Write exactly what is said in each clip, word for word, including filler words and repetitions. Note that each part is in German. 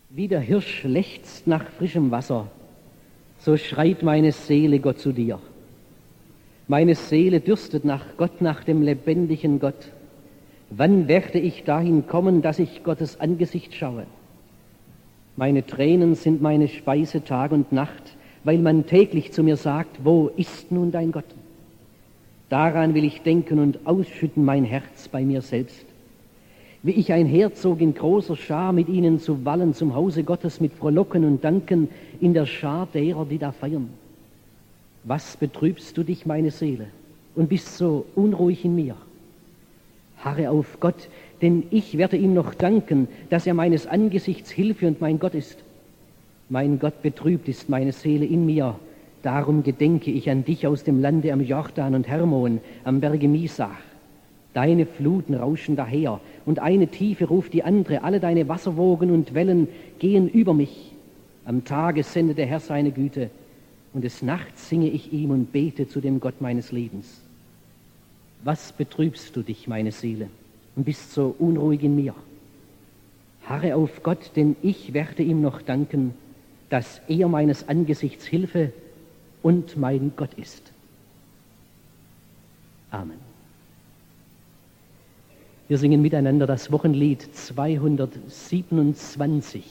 Wie der Hirsch lechzt nach frischem Wasser, so schreit meine Seele Gott zu dir. Meine Seele dürstet nach Gott, nach dem lebendigen Gott. Wann werde ich dahin kommen, dass ich Gottes Angesicht schaue? Meine Tränen sind meine Speise Tag und Nacht, weil man täglich zu mir sagt, wo ist nun dein Gott? Daran will ich denken und ausschütten mein Herz bei mir selbst. Wie ich einherzog in großer Schar mit ihnen zu Wallen zum Hause Gottes mit Frohlocken und Danken in der Schar derer, die da feiern. Was betrübst du dich, meine Seele, und bist so unruhig in mir? Harre auf Gott, denn ich werde ihm noch danken, dass er meines Angesichts Hilfe und mein Gott ist. Mein Gott, betrübt ist meine Seele in mir, darum gedenke ich an dich aus dem Lande am Jordan und Hermon, am Berge Misach. Deine Fluten rauschen daher, und eine Tiefe ruft die andere, alle deine Wasserwogen und Wellen gehen über mich. Am Tage sendet der Herr seine Güte, und des Nachts singe ich ihm und bete zu dem Gott meines Lebens. Was betrübst du dich, meine Seele, und bist so unruhig in mir? Harre auf Gott, denn ich werde ihm noch danken, dass er meines Angesichts Hilfe und mein Gott ist. Amen. Wir singen miteinander das Wochenlied zweihundertsiebenundzwanzig.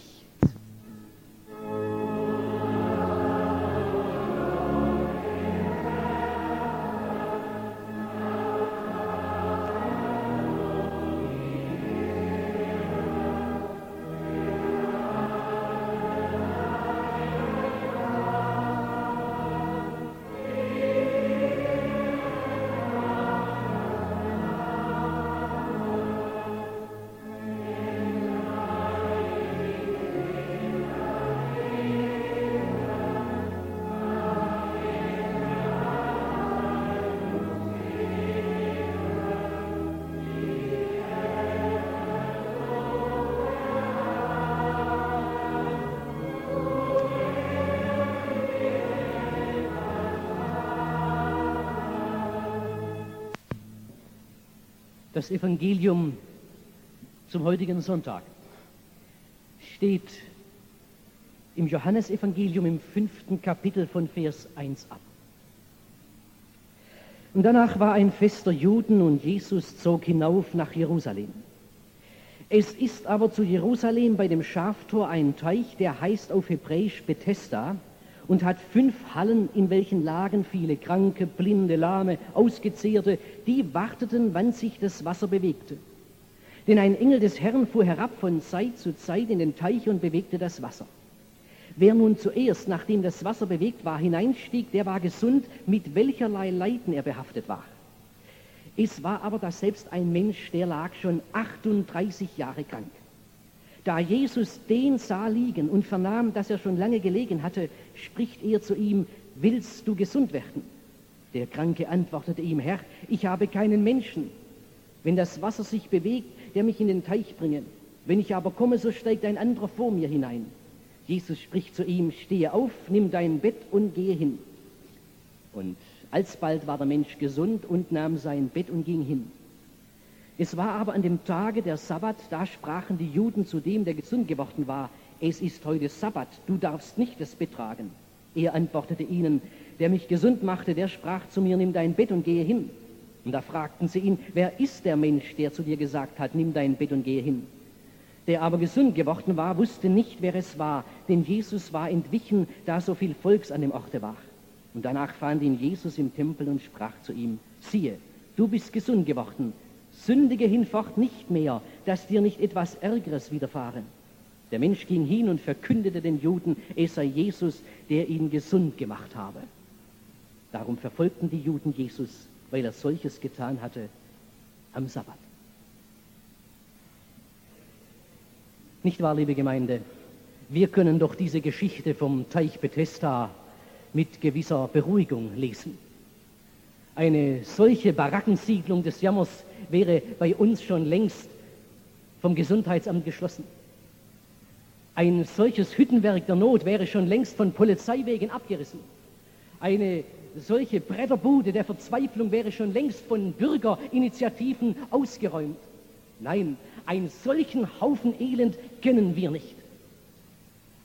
Das Evangelium zum heutigen Sonntag steht im Johannesevangelium im fünften Kapitel von Vers eins ab. Und danach war ein Fest der Juden und Jesus zog hinauf nach Jerusalem. Es ist aber zu Jerusalem bei dem Schaftor ein Teich, der heißt auf Hebräisch Bethesda, und hat fünf Hallen, in welchen lagen viele Kranke, Blinde, Lahme, Ausgezehrte, die warteten, wann sich das Wasser bewegte. Denn ein Engel des Herrn fuhr herab von Zeit zu Zeit in den Teich und bewegte das Wasser. Wer nun zuerst, nachdem das Wasser bewegt war, hineinstieg, der war gesund, mit welcherlei Leiden er behaftet war. Es war aber daselbst ein Mensch, der lag schon achtunddreißig Jahre krank. Da Jesus den sah liegen und vernahm, dass er schon lange gelegen hatte, spricht er zu ihm, willst du gesund werden? Der Kranke antwortete ihm, Herr, ich habe keinen Menschen, wenn das Wasser sich bewegt, der mich in den Teich bringe. Wenn ich aber komme, so steigt ein anderer vor mir hinein. Jesus spricht zu ihm, stehe auf, nimm dein Bett und gehe hin. Und alsbald war der Mensch gesund und nahm sein Bett und ging hin. Es war aber an dem Tage der Sabbat, da sprachen die Juden zu dem, der gesund geworden war, es ist heute Sabbat, du darfst nicht das Bett tragen. Er antwortete ihnen, der mich gesund machte, der sprach zu mir, nimm dein Bett und gehe hin. Und da fragten sie ihn, wer ist der Mensch, der zu dir gesagt hat, nimm dein Bett und gehe hin? Der aber gesund geworden war, wusste nicht, wer es war, denn Jesus war entwichen, da so viel Volks an dem Orte war. Und danach fand ihn Jesus im Tempel und sprach zu ihm, siehe, du bist gesund geworden, sündige hinfort nicht mehr, dass dir nicht etwas Ärgeres widerfahre. Der Mensch ging hin und verkündete den Juden, es sei Jesus, der ihn gesund gemacht habe. Darum verfolgten die Juden Jesus, weil er solches getan hatte am Sabbat. Nicht wahr, liebe Gemeinde? Wir können doch diese Geschichte vom Teich Bethesda mit gewisser Beruhigung lesen. Eine solche Barackensiedlung des Jammers wäre bei uns schon längst vom Gesundheitsamt geschlossen. Ein solches Hüttenwerk der Not wäre schon längst von Polizei wegen abgerissen. Eine solche Bretterbude der Verzweiflung wäre schon längst von Bürgerinitiativen ausgeräumt. Nein, einen solchen Haufen Elend kennen wir nicht.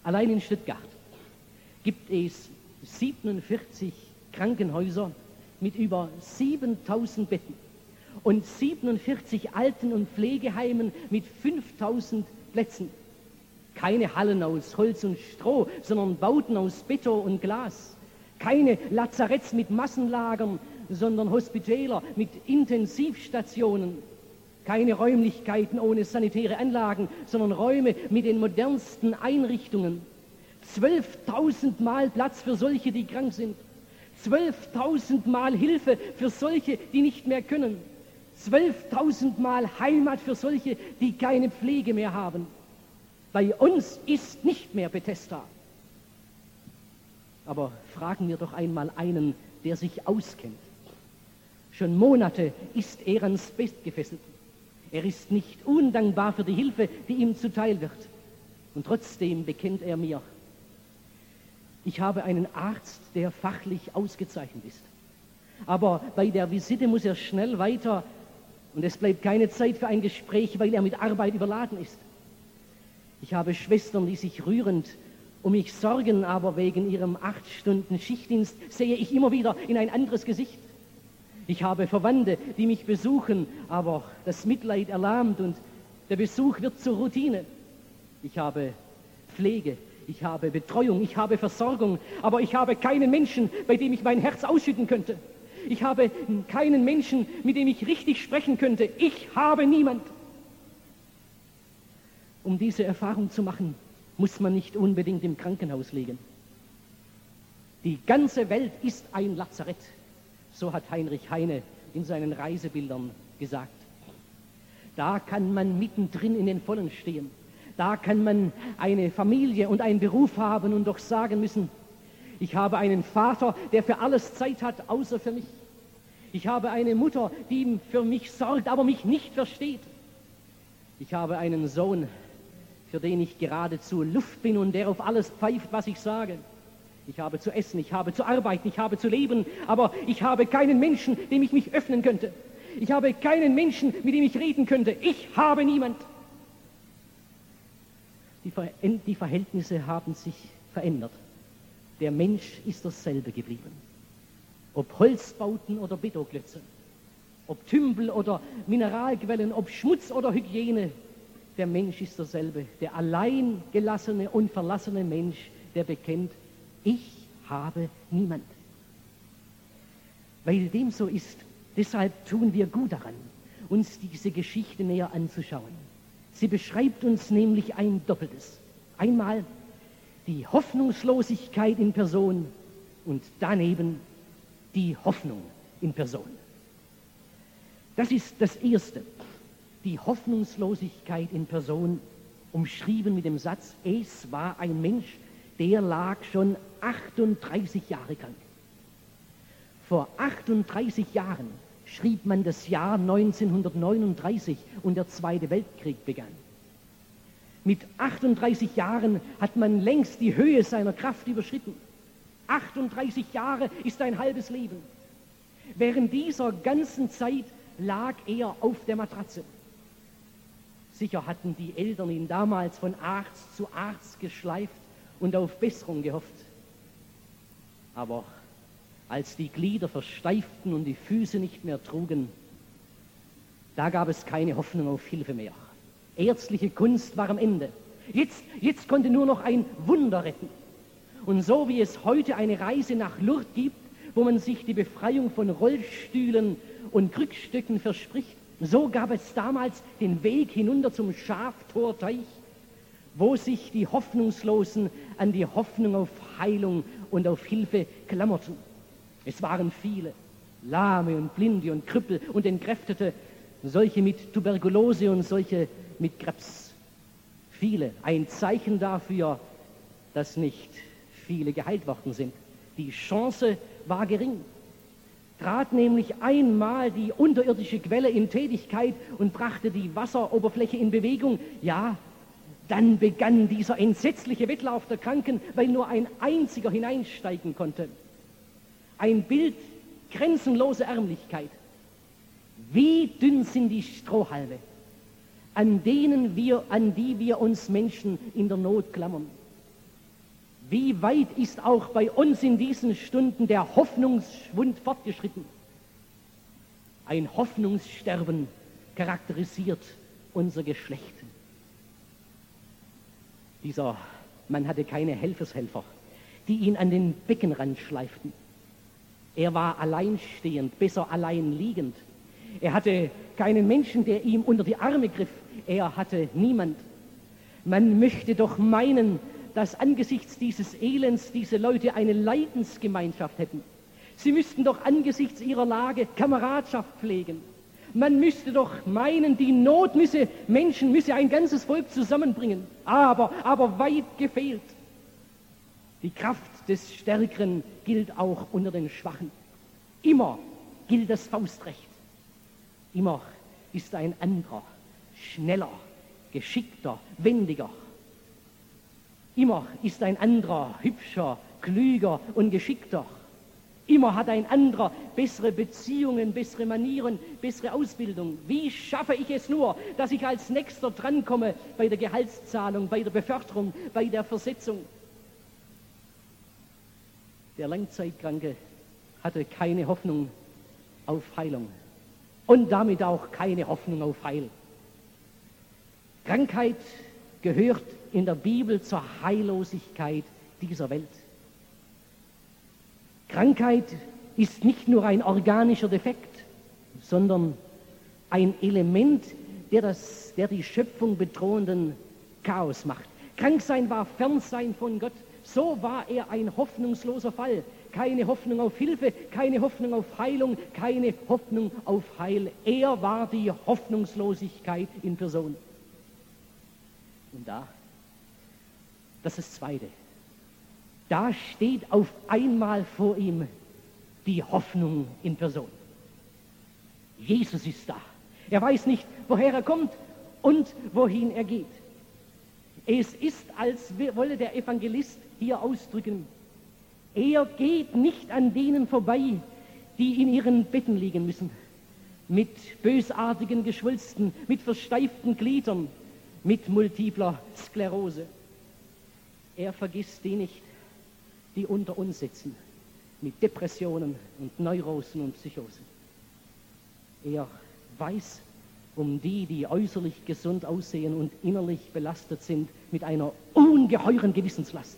Allein in Stuttgart gibt es siebenundvierzig Krankenhäuser mit über siebentausend Betten und siebenundvierzig Alten- und Pflegeheimen mit fünftausend Plätzen. Keine Hallen aus Holz und Stroh, sondern Bauten aus Beton und Glas. Keine Lazaretts mit Massenlagern, sondern Hospitäler mit Intensivstationen. Keine Räumlichkeiten ohne sanitäre Anlagen, sondern Räume mit den modernsten Einrichtungen. Zwölftausend Mal Platz für solche, die krank sind. Zwölftausend Mal Hilfe für solche, die nicht mehr können. Zwölftausend Mal Heimat für solche, die keine Pflege mehr haben. Bei uns ist nicht mehr Bethesda. Aber fragen wir doch einmal einen, der sich auskennt. Schon Monate ist er ans Bett gefesselt. Er ist nicht undankbar für die Hilfe, die ihm zuteil wird. Und trotzdem bekennt er mir, ich habe einen Arzt, der fachlich ausgezeichnet ist. Aber bei der Visite muss er schnell weiter und es bleibt keine Zeit für ein Gespräch, weil er mit Arbeit überladen ist. Ich habe Schwestern, die sich rührend um mich sorgen, aber wegen ihrem acht Stunden Schichtdienst sehe ich immer wieder in ein anderes Gesicht. Ich habe Verwandte, die mich besuchen, aber das Mitleid erlahmt und der Besuch wird zur Routine. Ich habe Pflege, ich habe Betreuung, ich habe Versorgung, aber ich habe keinen Menschen, bei dem ich mein Herz ausschütten könnte. Ich habe keinen Menschen, mit dem ich richtig sprechen könnte. Ich habe niemand. Um diese Erfahrung zu machen, muss man nicht unbedingt im Krankenhaus liegen. Die ganze Welt ist ein Lazarett. So hat Heinrich Heine in seinen Reisebildern gesagt. Da kann man mittendrin in den Vollen stehen. Da kann man eine Familie und einen Beruf haben und doch sagen müssen, ich habe einen Vater, der für alles Zeit hat, außer für mich. Ich habe eine Mutter, die für mich sorgt, aber mich nicht versteht. Ich habe einen Sohn, für den ich geradezu Luft bin und der auf alles pfeift, was ich sage. Ich habe zu essen, ich habe zu arbeiten, ich habe zu leben, aber ich habe keinen Menschen, dem ich mich öffnen könnte. Ich habe keinen Menschen, mit dem ich reden könnte. Ich habe niemand. Die, Ver- die Verhältnisse haben sich verändert. Der Mensch ist dasselbe geblieben. Ob Holzbauten oder Betonklötze, ob Tümpel oder Mineralquellen, ob Schmutz oder Hygiene, der Mensch ist derselbe. Der allein gelassene und verlassene Mensch, der bekennt, ich habe niemand. Weil dem so ist, deshalb tun wir gut daran, uns diese Geschichte näher anzuschauen. Sie beschreibt uns nämlich ein Doppeltes. Einmal die Hoffnungslosigkeit in Person und daneben die Hoffnung in Person. Das ist das Erste, die Hoffnungslosigkeit in Person, umschrieben mit dem Satz, es war ein Mensch, der lag schon achtunddreißig Jahre krank. Vor achtunddreißig Jahren schrieb man das Jahr neunzehnhundertneununddreißig und der Zweite Weltkrieg begann. Mit achtunddreißig Jahren hat man längst die Höhe seiner Kraft überschritten. achtunddreißig Jahre ist ein halbes Leben. Während dieser ganzen Zeit lag er auf der Matratze. Sicher hatten die Eltern ihn damals von Arzt zu Arzt geschleift und auf Besserung gehofft. Aber als die Glieder versteiften und die Füße nicht mehr trugen, da gab es keine Hoffnung auf Hilfe mehr. Ärztliche Kunst war am Ende. Jetzt, jetzt konnte nur noch ein Wunder retten. Und so wie es heute eine Reise nach Lourdes gibt, wo man sich die Befreiung von Rollstühlen und Krückstöcken verspricht, so gab es damals den Weg hinunter zum Schaftorteich, wo sich die Hoffnungslosen an die Hoffnung auf Heilung und auf Hilfe klammerten. Es waren viele, Lahme und Blinde und Krüppel und Entkräftete, solche mit Tuberkulose und solche mit Krebs. Viele, ein Zeichen dafür, dass nicht viele geheilt worden sind. Die Chance war gering. Trat nämlich einmal die unterirdische Quelle in Tätigkeit und brachte die Wasseroberfläche in Bewegung, ja, dann begann dieser entsetzliche Wettlauf der Kranken, weil nur ein einziger hineinsteigen konnte. Ein Bild grenzenloser Ärmlichkeit. Wie dünn sind die Strohhalme, an denen wir, an die wir uns Menschen in der Not klammern. Wie weit ist auch bei uns in diesen Stunden der Hoffnungsschwund fortgeschritten? Ein Hoffnungssterben charakterisiert unser Geschlecht. Dieser Mann hatte keine Helfershelfer, die ihn an den Beckenrand schleiften. Er war alleinstehend, besser allein liegend. Er hatte keinen Menschen, der ihm unter die Arme griff. Er hatte niemand. Man möchte doch meinen, dass angesichts dieses Elends diese Leute eine Leidensgemeinschaft hätten. Sie müssten doch angesichts ihrer Lage Kameradschaft pflegen. Man müsste doch meinen, die Not müsse Menschen, müsse ein ganzes Volk zusammenbringen. Aber, aber weit gefehlt. Die Kraft des Stärkeren gilt auch unter den Schwachen. Immer gilt das Faustrecht. Immer ist ein anderer schneller, geschickter, wendiger. Immer ist ein anderer hübscher, klüger und geschickter. Immer hat ein anderer bessere Beziehungen, bessere Manieren, bessere Ausbildung. Wie schaffe ich es nur, dass ich als Nächster drankomme bei der Gehaltszahlung, bei der Beförderung, bei der Versetzung? Der Langzeitkranke hatte keine Hoffnung auf Heilung und damit auch keine Hoffnung auf Heil. Krankheit gehört in der Bibel zur Heillosigkeit dieser Welt. Krankheit ist nicht nur ein organischer Defekt, sondern ein Element, der, das, der die Schöpfung bedrohenden Chaos macht. Kranksein war Fernsein von Gott. So war er ein hoffnungsloser Fall. Keine Hoffnung auf Hilfe, keine Hoffnung auf Heilung, keine Hoffnung auf Heil. Er war die Hoffnungslosigkeit in Person. Und da, das ist das Zweite, da steht auf einmal vor ihm die Hoffnung in Person. Jesus ist da. Er weiß nicht, woher er kommt und wohin er geht. Es ist, als wolle der Evangelist hier ausdrücken, er geht nicht an denen vorbei, die in ihren Betten liegen müssen, mit bösartigen Geschwulsten, mit versteiften Gliedern, mit multipler Sklerose. Er vergisst die nicht, die unter uns sitzen, mit Depressionen und Neurosen und Psychosen. Er weiß um die, die äußerlich gesund aussehen und innerlich belastet sind mit einer ungeheuren Gewissenslast.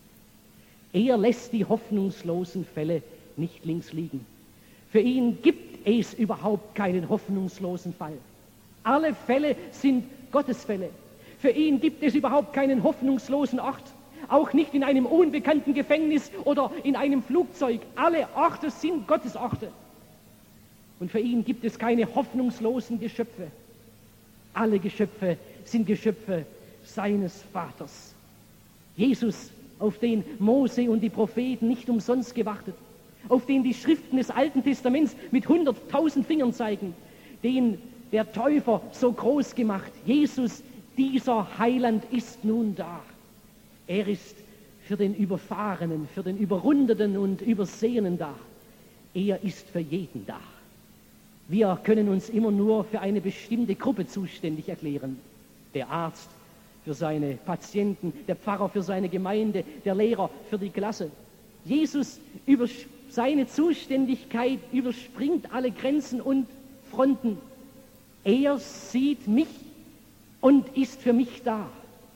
Er lässt die hoffnungslosen Fälle nicht links liegen. Für ihn gibt es überhaupt keinen hoffnungslosen Fall. Alle Fälle sind Gottesfälle. Für ihn gibt es überhaupt keinen hoffnungslosen Ort. Auch nicht in einem unbekannten Gefängnis oder in einem Flugzeug. Alle Orte sind Gottesorte. Und für ihn gibt es keine hoffnungslosen Geschöpfe. Alle Geschöpfe sind Geschöpfe seines Vaters. Jesus, auf den Mose und die Propheten nicht umsonst gewartet, auf den die Schriften des Alten Testaments mit hunderttausend Fingern zeigen, den der Täufer so groß gemacht. Jesus, dieser Heiland, ist nun da. Er ist für den Überfahrenen, für den Überrundeten und Übersehenen da. Er ist für jeden da. Wir können uns immer nur für eine bestimmte Gruppe zuständig erklären. Der Arzt für seine Patienten, der Pfarrer für seine Gemeinde, der Lehrer für die Klasse. Jesus über seine Zuständigkeit überspringt alle Grenzen und Fronten. Er sieht mich und ist für mich da.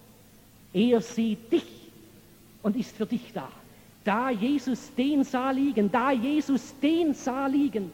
Er sieht dich und ist für dich da. Da Jesus den sah liegen, da Jesus den sah liegen,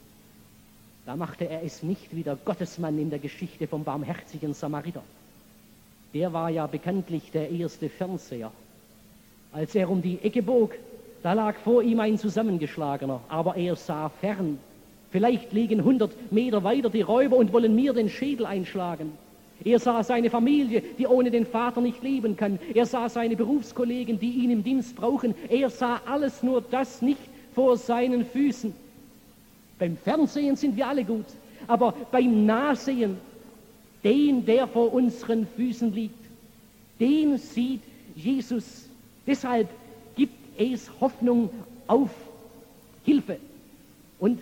da machte er es nicht wie der Gottesmann in der Geschichte vom barmherzigen Samariter. Der war ja bekanntlich der erste Fernseher. Als er um die Ecke bog, da lag vor ihm ein Zusammengeschlagener, aber er sah fern. Vielleicht liegen hundert Meter weiter die Räuber und wollen mir den Schädel einschlagen. Er sah seine Familie, die ohne den Vater nicht leben kann. Er sah seine Berufskollegen, die ihn im Dienst brauchen. Er sah alles, nur das nicht vor seinen Füßen. Beim Fernsehen sind wir alle gut, aber beim Nahsehen, den, der vor unseren Füßen liegt, den sieht Jesus. Deshalb gibt es Hoffnung auf Hilfe und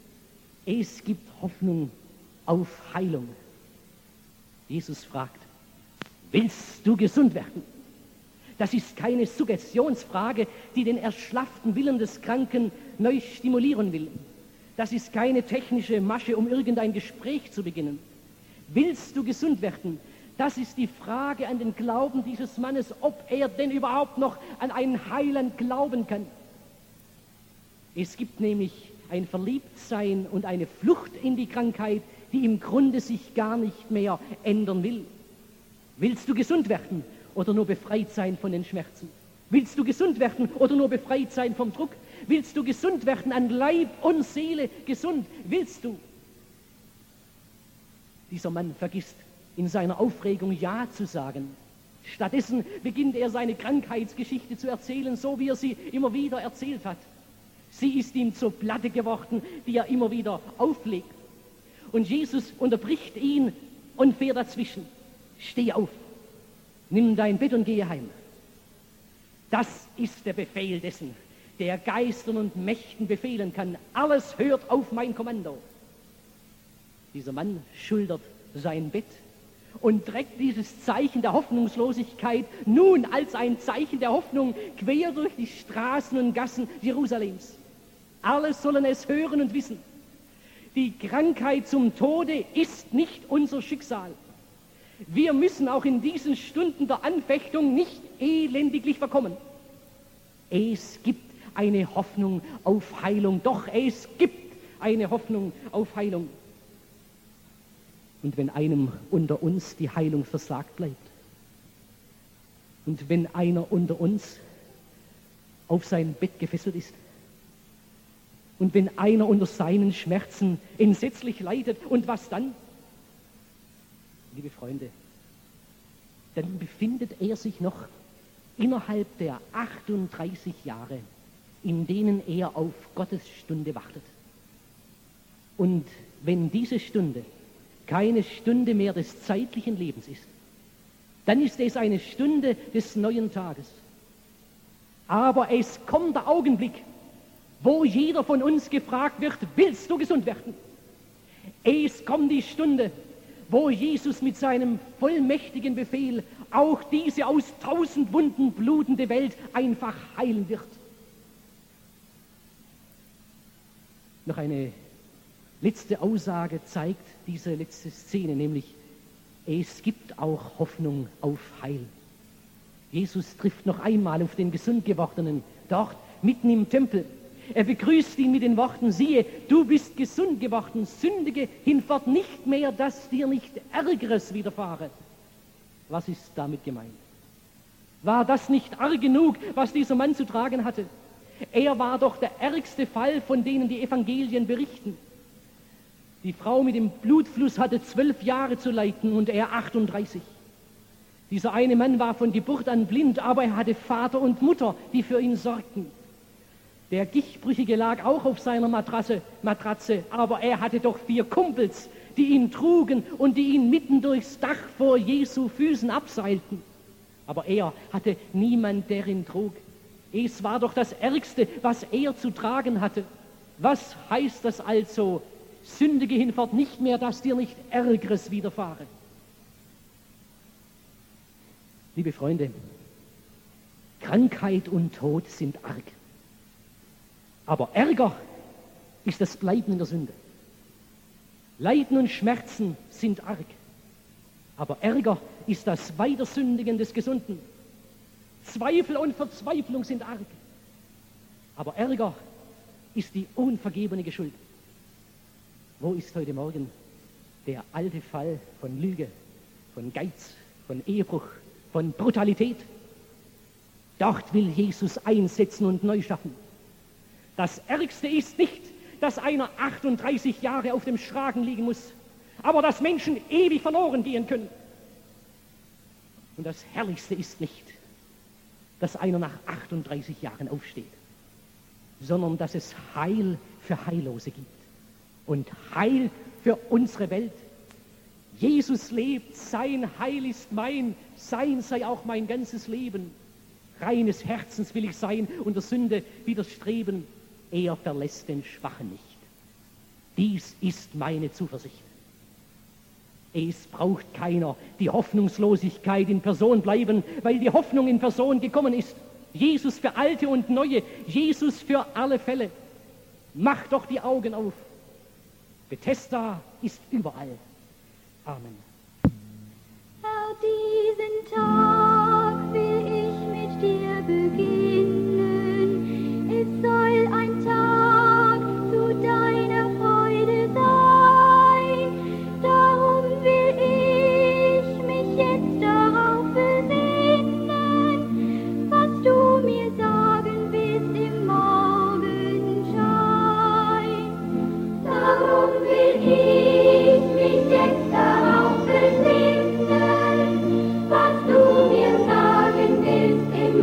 es gibt Hoffnung auf Heilung. Jesus fragt, willst du gesund werden? Das ist keine Suggestionsfrage, die den erschlafften Willen des Kranken neu stimulieren will. Das ist keine technische Masche, um irgendein Gespräch zu beginnen. Willst du gesund werden? Das ist die Frage an den Glauben dieses Mannes, ob er denn überhaupt noch an einen Heiland glauben kann. Es gibt nämlich ein Verliebtsein und eine Flucht in die Krankheit, die im Grunde sich gar nicht mehr ändern will. Willst du gesund werden oder nur befreit sein von den Schmerzen? Willst du gesund werden oder nur befreit sein vom Druck? Willst du gesund werden an Leib und Seele gesund? Willst du? Dieser Mann vergisst in seiner Aufregung Ja zu sagen. Stattdessen beginnt er seine Krankheitsgeschichte zu erzählen, so wie er sie immer wieder erzählt hat. Sie ist ihm zur Platte geworden, die er immer wieder auflegt. Und Jesus unterbricht ihn und fährt dazwischen. Steh auf, nimm dein Bett und gehe heim. Das ist der Befehl dessen, der Geistern und Mächten befehlen kann. Alles hört auf mein Kommando. Dieser Mann schultert sein Bett und trägt dieses Zeichen der Hoffnungslosigkeit nun als ein Zeichen der Hoffnung quer durch die Straßen und Gassen Jerusalems. Alle sollen es hören und wissen. Die Krankheit zum Tode ist nicht unser Schicksal. Wir müssen auch in diesen Stunden der Anfechtung nicht elendiglich verkommen. Es gibt eine Hoffnung auf Heilung. Doch es gibt eine Hoffnung auf Heilung. Und wenn einem unter uns die Heilung versagt bleibt, und wenn einer unter uns auf sein Bett gefesselt ist, und wenn einer unter seinen Schmerzen entsetzlich leidet, und was dann? Liebe Freunde, dann befindet er sich noch innerhalb der achtunddreißig Jahre, in denen er auf Gottes Stunde wartet. Und wenn diese Stunde keine Stunde mehr des zeitlichen Lebens ist, dann ist es eine Stunde des neuen Tages. Aber es kommt der Augenblick, wo jeder von uns gefragt wird, willst du gesund werden? Es kommt die Stunde, wo Jesus mit seinem vollmächtigen Befehl auch diese aus tausend Wunden blutende Welt einfach heilen wird. Noch eine letzte Aussage zeigt diese letzte Szene, nämlich es gibt auch Hoffnung auf Heil. Jesus trifft noch einmal auf den gesund gewordenen dort mitten im Tempel. Er begrüßt ihn mit den Worten, siehe, du bist gesund geworden, sündige hinfort nicht mehr, dass dir nicht Ärgeres widerfahre. Was ist damit gemeint? War das nicht arg genug, was dieser Mann zu tragen hatte? Er war doch der ärgste Fall, von denen die Evangelien berichten. Die Frau mit dem Blutfluss hatte zwölf Jahre zu leiden und er achtunddreißig. Dieser eine Mann war von Geburt an blind, aber er hatte Vater und Mutter, die für ihn sorgten. Der Gichtbrüchige lag auch auf seiner Matratze, Matratze, aber er hatte doch vier Kumpels, die ihn trugen und die ihn mitten durchs Dach vor Jesu Füßen abseilten. Aber er hatte niemand, der ihn trug. Es war doch das Ärgste, was er zu tragen hatte. Was heißt das also? Sündige hinfort nicht mehr, dass dir nicht Ärgeres widerfahre. Liebe Freunde, Krankheit und Tod sind arg. Aber Ärger ist das Bleiben in der Sünde. Leiden und Schmerzen sind arg. Aber Ärger ist das Weitersündigen des Gesunden. Zweifel und Verzweiflung sind arg. Aber Ärger ist die unvergebene Schuld. Wo ist heute Morgen der alte Fall von Lüge, von Geiz, von Ehebruch, von Brutalität? Dort will Jesus einsetzen und neu schaffen. Das Ärgste ist nicht, dass einer achtunddreißig Jahre auf dem Schragen liegen muss, aber dass Menschen ewig verloren gehen können. Und das Herrlichste ist nicht, dass einer nach achtunddreißig Jahren aufsteht, sondern dass es Heil für Heillose gibt und Heil für unsere Welt. Jesus lebt, sein Heil ist mein, sein sei auch mein ganzes Leben. Reines Herzens will ich sein und der Sünde widerstreben. Er verlässt den Schwachen nicht. Dies ist meine Zuversicht. Es braucht keiner die Hoffnungslosigkeit in Person bleiben, weil die Hoffnung in Person gekommen ist. Jesus für Alte und Neue, Jesus für alle Fälle. Mach doch die Augen auf. Bethesda ist überall. Amen. Herr, diesen Tag will ich mit dir beginnen. Es soll ein Tag zu deiner Freude sein. Darum will ich mich jetzt darauf besinnen, was du mir sagen willst im Morgenschein. Darum will ich mich jetzt darauf besinnen, was du mir sagen willst im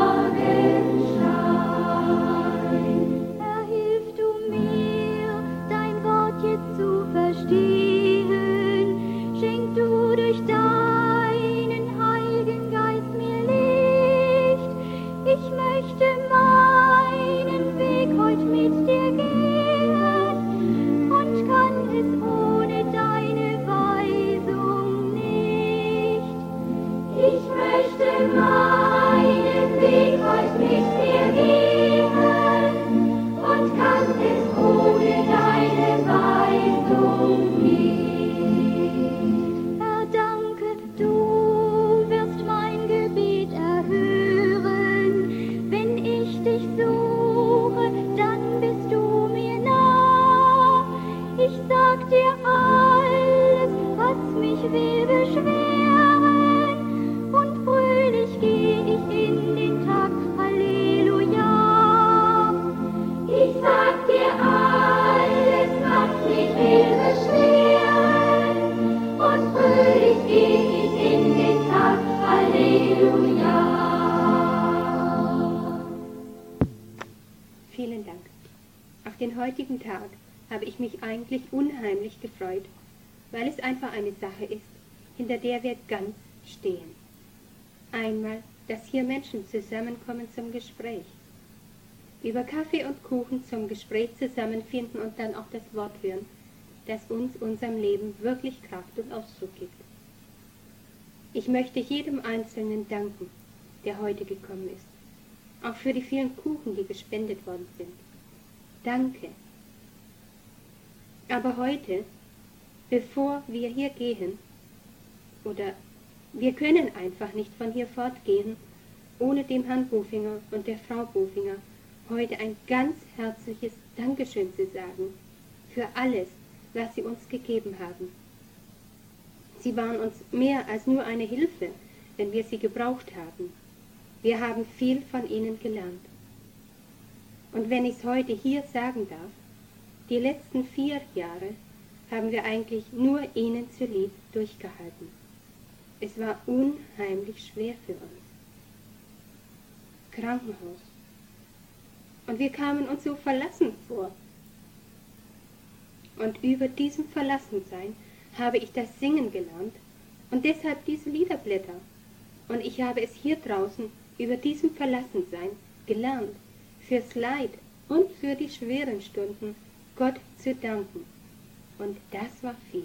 Morgenschein. Herr, hilf du mir, dein Wort jetzt zu verstehen. Schenk du durch deinen Heiligen Geist mir Licht. Ich möchte meinen Weg heut mit dir gehen und kann es ohne deine Weisung nicht. Ich möchte meinen Weg heut mit dir gehen und kann es ohne deine Weisung nicht. Herr, danke, du wirst mein Gebet erhören. Wenn ich dich suche, dann bist du mir nah. Ich sag dir alles, was mich will beschweren, und fröhlich geh ich in den Tag. Halleluja. Ich sag dir alles, was mich will beschweren, und fröhlich geh ich in den Tag. Halleluja. Vielen Dank. Auf den heutigen Tag habe ich mich eigentlich unheimlich gefreut, weil es einfach eine Sache ist, hinter der wir ganz stehen. Einmal, dass hier Menschen zusammenkommen zum Gespräch, über Kaffee und Kuchen zum Gespräch zusammenfinden und dann auch das Wort hören, das uns unserem Leben wirklich Kraft und Ausdruck gibt. Ich möchte jedem Einzelnen danken, der heute gekommen ist, auch für die vielen Kuchen, die gespendet worden sind. Danke. Aber heute, bevor wir hier gehen, oder wir können einfach nicht von hier fortgehen, ohne dem Herrn Bofinger und der Frau Bofinger heute ein ganz herzliches Dankeschön zu sagen für alles, was sie uns gegeben haben. Sie waren uns mehr als nur eine Hilfe, wenn wir sie gebraucht haben. Wir haben viel von ihnen gelernt. Und wenn ich es heute hier sagen darf, die letzten vier Jahre haben wir eigentlich nur ihnen zulieb durchgehalten. Es war unheimlich schwer für uns. Krankenhaus. Und wir kamen uns so verlassen vor. Und über diesem Verlassensein habe ich das Singen gelernt und deshalb diese Liederblätter. Und ich habe es hier draußen über diesem Verlassensein gelernt, fürs Leid und für die schweren Stunden Gott zu danken. Und das war viel.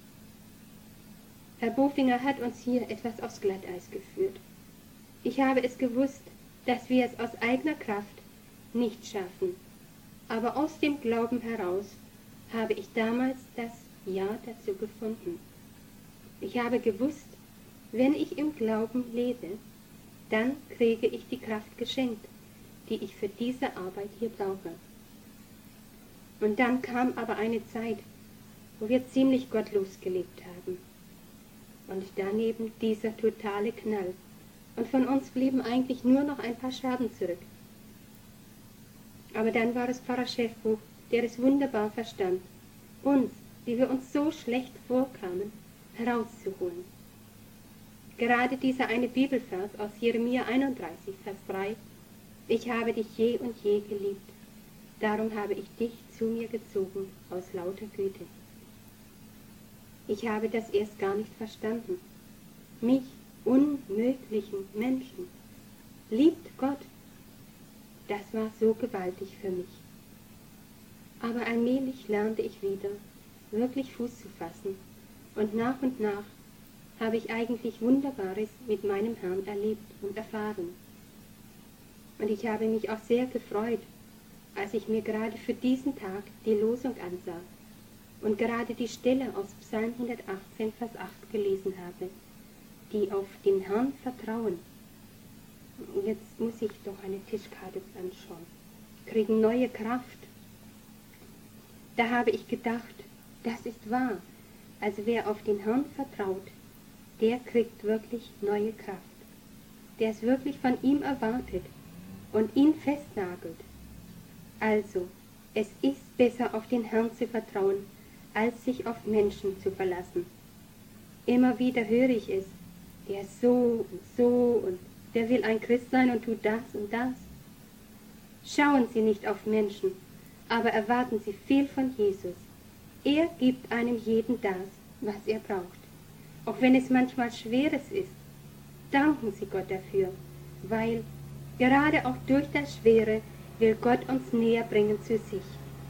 Herr Bofinger hat uns hier etwas aufs Glatteis geführt. Ich habe es gewusst, dass wir es aus eigener Kraft nicht schaffen. Aber aus dem Glauben heraus habe ich damals das Ja dazu gefunden. Ich habe gewusst, wenn ich im Glauben lebe, dann kriege ich die Kraft geschenkt, die ich für diese Arbeit hier brauche. Und dann kam aber eine Zeit, wo wir ziemlich gottlos gelebt haben. Und daneben dieser totale Knall. Und von uns blieben eigentlich nur noch ein paar Scherben zurück. Aber dann war es Pfarrer Schäfbuch, der es wunderbar verstand, uns, die wir uns so schlecht vorkamen, herauszuholen. Gerade dieser eine Bibelvers aus Jeremia einunddreißig, Vers drei, ich habe dich je und je geliebt, darum habe ich dich zu mir gezogen aus lauter Güte. Ich habe das erst gar nicht verstanden. Mich, unmöglichen Menschen, liebt Gott. Das war so gewaltig für mich. Aber allmählich lernte ich wieder, wirklich Fuß zu fassen, Und nach und nach habe ich eigentlich Wunderbares mit meinem Herrn erlebt und erfahren. Und ich habe mich auch sehr gefreut, als ich mir gerade für diesen Tag die Losung ansah und gerade die Stelle aus Psalm hundertachtzehn, Vers acht gelesen habe, die auf den Herrn vertrauen. Jetzt muss ich doch eine Tischkarte anschauen. Kriegen neue Kraft. Da habe ich gedacht, das ist wahr. Also wer auf den Herrn vertraut, der kriegt wirklich neue Kraft. Der es wirklich von ihm erwartet und ihn festnagelt. Also, es ist besser auf den Herrn zu vertrauen, als sich auf Menschen zu verlassen. Immer wieder höre ich es, der ist so und so und der will ein Christ sein und tut das und das. Schauen Sie nicht auf Menschen, aber erwarten Sie viel von Jesus. Er gibt einem jeden das, was er braucht. Auch wenn es manchmal Schweres ist, danken Sie Gott dafür, weil gerade auch durch das Schwere will Gott uns näher bringen zu sich.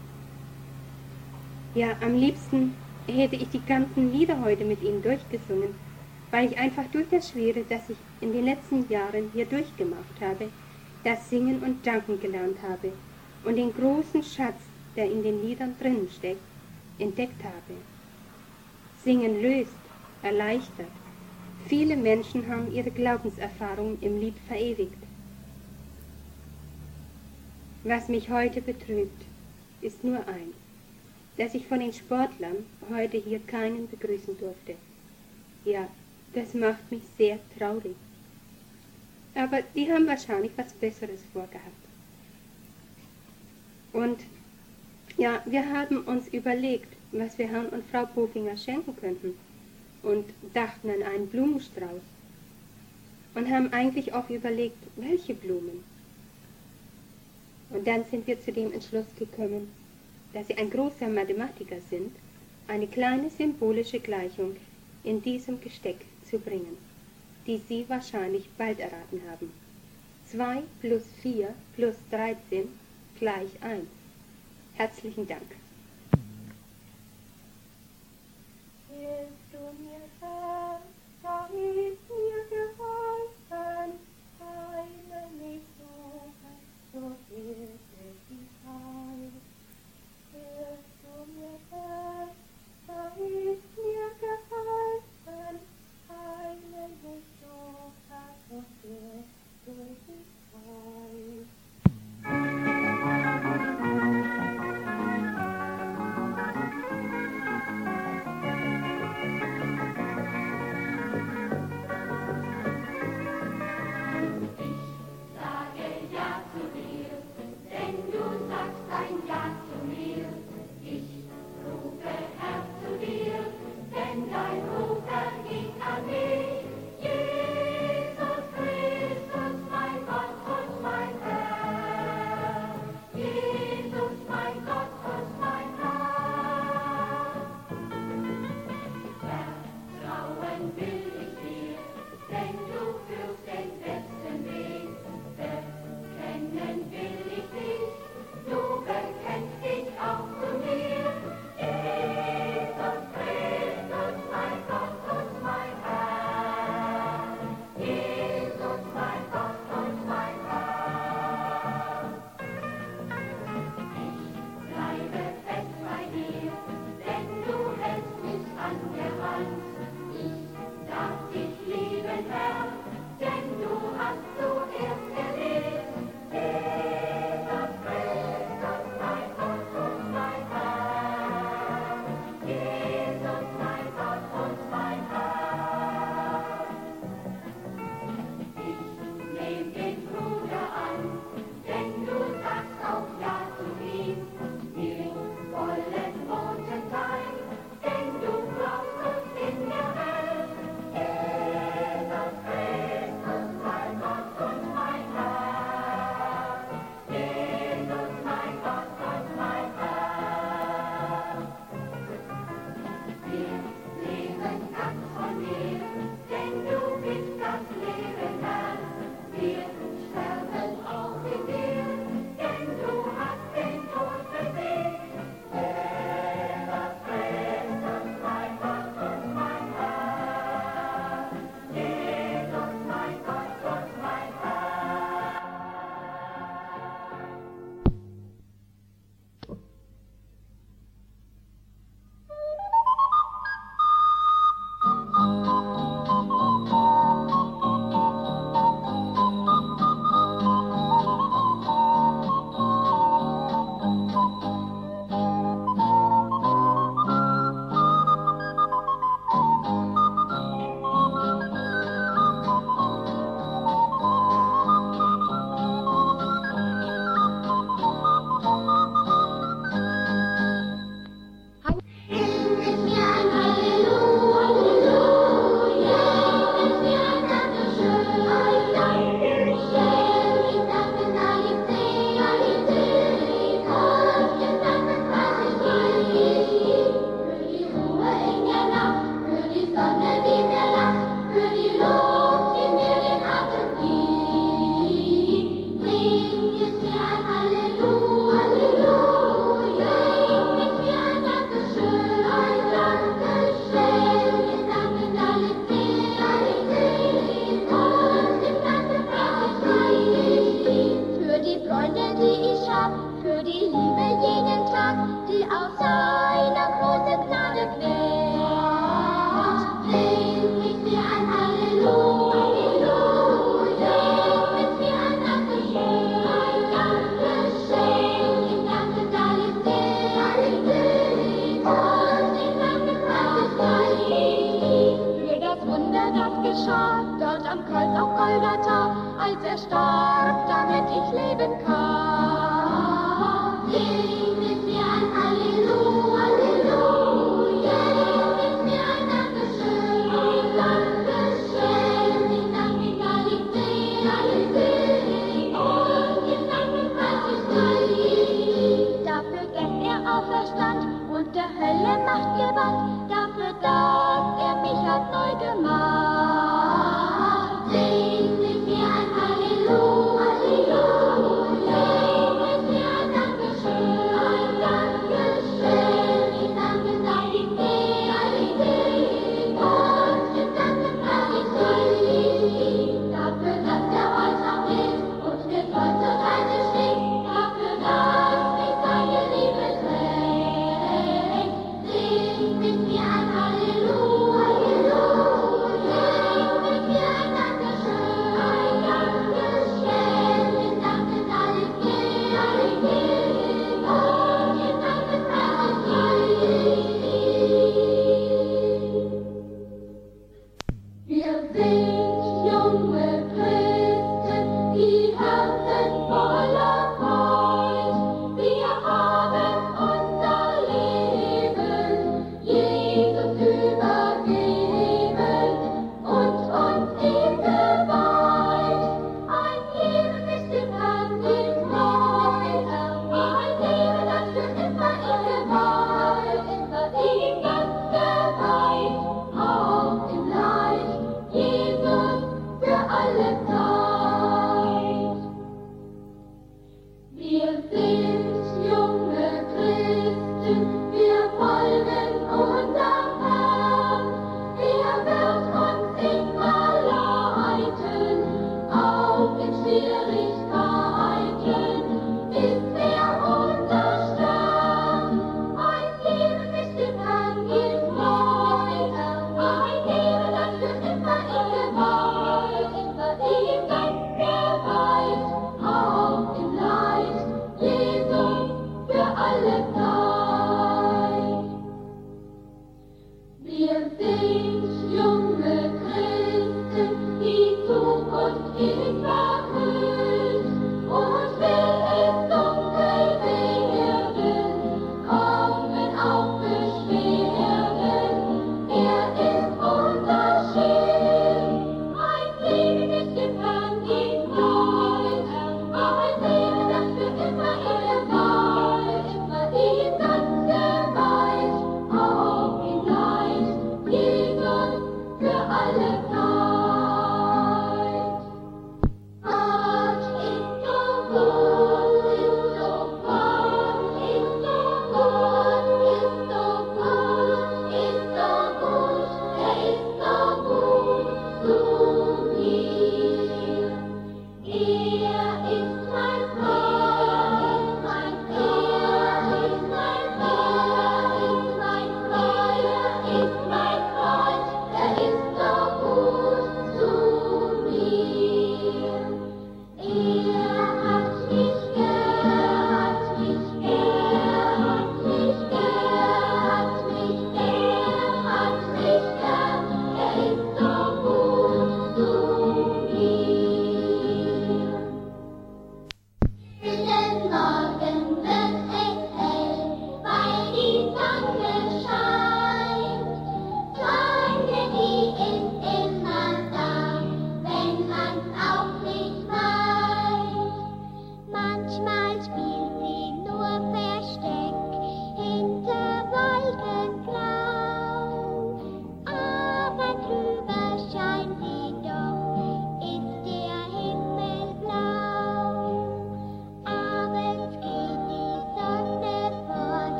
Ja, am liebsten hätte ich die ganzen Lieder heute mit Ihnen durchgesungen, weil ich einfach durch das Schwere, das ich in den letzten Jahren hier durchgemacht habe, das Singen und Danken gelernt habe und den großen Schatz, der in den Liedern drinnen steckt, entdeckt habe. Singen löst, erleichtert. Viele Menschen haben ihre Glaubenserfahrungen im Lied verewigt. Was mich heute betrübt, ist nur eins, dass ich von den Sportlern heute hier keinen begrüßen durfte. Ja, das macht mich sehr traurig. Aber die haben wahrscheinlich was Besseres vorgehabt. Und ja, wir haben uns überlegt, was wir Herrn und Frau Bofinger schenken könnten und dachten an einen Blumenstrauß und haben eigentlich auch überlegt, welche Blumen. Und dann sind wir zu dem Entschluss gekommen, dass Sie ein großer Mathematiker sind, eine kleine symbolische Gleichung in diesem Gesteck zu bringen, die Sie wahrscheinlich bald erraten haben. zwei plus vier plus dreizehn gleich eins. Herzlichen Dank. Willst du mir Herr, da ist mir geholfen, heile mich so, so wird es dich heil. Willst du mir Herr, da ist mir geholfen, heile mich so, so wird es dich heil. als er starb, damit ich leben kann. Sing mit mir ein Halleluja, Halleluja, sing mit mir ein Dankeschön, Dankeschön, ich danke Galilee, Galilee, und ich danke Franzis Galilee. Dafür, dass er auferstand und der Hölle Macht gewandt, dafür, dass er mich hat neu gemacht. Sing mit mir ein Halleluja, Halleluja, sing mit mir ein Dankeschön, ein Dankeschön, ich danke Galilee, Galilee, und ich danke Franzis Galilee. Dafür, dass er heute noch lebt und mir treu zur Seite steht, dafür, dass mich seine Liebe trägt. Sing mit mir ein Halleluja, Halleluja, sing mit mir ein Dankeschön, ein Dankeschön, ich danke Galilee, Galilee, und ich danke Franzis Galilee. Wir sind junge Christen, die Herzen voller Freud. Wir haben unser Leben Jesus übergeben und uns ihm geweiht. Ein Leben mit dem Herrn in Freude, ein Leben, das für immer ihm geweiht, immer ihm ganz geweiht, auch im Leid, Jesus für alle Zeit. Wir sind junge Christen, wir folgen unserem Herrn. Er wird uns immer leiten, auch in Schwierigkeiten ist er unser Stern. Ein Leben mit dem Herrn in Freude, ein Leben, das für immer ihm geweiht, immer ihm ganz geweiht, auch im Leid, Jesus für alle Zeit. Wir sind junge Christen, die Zukunft ist verhüllt und will es dunkel werden, kommen auch Beschwerden. Er ist unser Schild, ein Leben mit dem Herrn in Freude, ein Leben, das für immer ihm geweiht, immer ihm ganz geweiht, auch im Leid, Jesus für alle Zeit.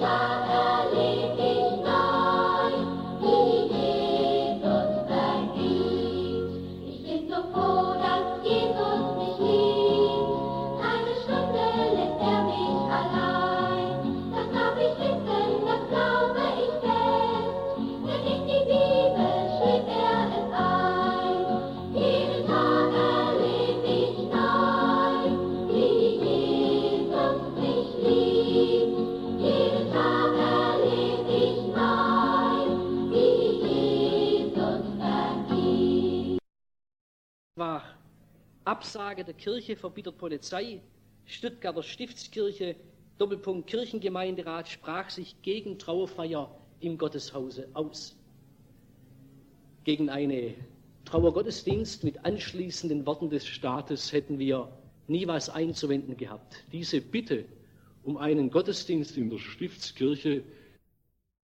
Tag erleb ich neu, wie Jesus vergibt. Ich bin so froh, dass Jesus mich liebt. Keine Stunde lässt er mich allein. Das darf ich wissen, das glaube ich fest. Denn in die Bibel schrieb er es ein. Jeden Tag erleb ich neu, wie Jesus mich liebt. Jeden Tag erleb ich neu, wie Jesus vergibt. War Absage der Kirche verbietet Polizei, Stuttgarter Stiftskirche, Doppelpunkt Kirchengemeinderat sprach sich gegen Trauerfeier im Gotteshause aus. Gegen eine Trauergottesdienst mit anschließenden Worten des Staates hätten wir nie was einzuwenden gehabt. Diese Bitte um einen Gottesdienst in der Stiftskirche